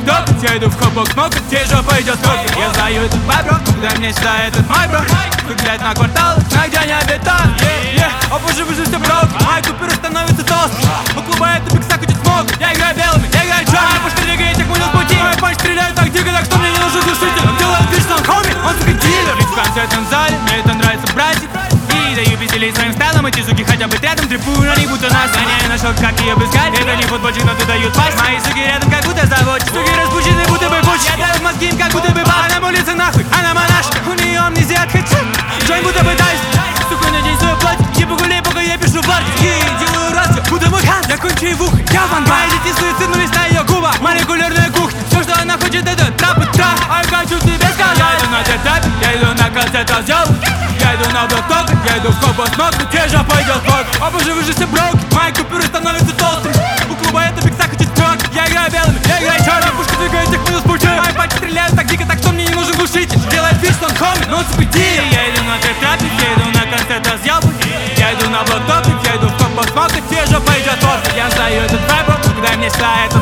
блок-ток, я иду в хоп-бокс, мог, тебе жопа идет в. Я знаю этот вайбро, когда мне сюда этот май бро. Гулять на квартал, на где не обитал. О боже, вы же все брок, мой купюр становится толстым. У клуба это бикса крутит смог. Я играю белыми, я играю черными. Пусть двигает, я понял пути. Мой панч стреляет так дико, так что мне не нужен глушитель. Он делает вид, что он хоми, он сука дилер. Ведь в концертном зале, мне это нравится, братик. И даю веселей своим стайлом, эти суки хотя бы рядом. Трепую на них, будто нас. Я не нашел, как ее обыскать. Это не футбольчик, но ты дают пасть. Мои суки рядом, как будто заводчик. Суки распущены, будто бы бучки. Я даю мозги им, как будто бы бал. Она молится нахуй, она монашка. У нее амнезия от хэча. Джойн будто бы тайс. Сука, надень свою платье. Я погуляй, пока я пишу в арте. И делаю радио, будто мой хан. Я кончу и в ухо, я ван. Мои дети суициднулись на ее губах. Молекулярная кухня. Все, что она хочет, это трап и трап. А я хочу тебе сказать. Я иду на тетап, я иду на концерт разъел. Я иду на блок-ток, я иду в хоп-бокс, тебе же пойдет бок. О боже, вы же все брок, мои купюры становятся толстыми. У клуба это бикса крутит трок. Я играю белыми, я играю черными. Пушка двигает их минус пучи. Мои пальцы стреляют так дико, так что мне не нужен глушитель. Делает вид, что он хоми, но он спидит. Я иду на тетапе, я иду на концерт разъел. Я иду на блок-ток, я иду в хоп-бокс, тебе же пойдет бок. Я знаю этот вайб, когда мне сюда это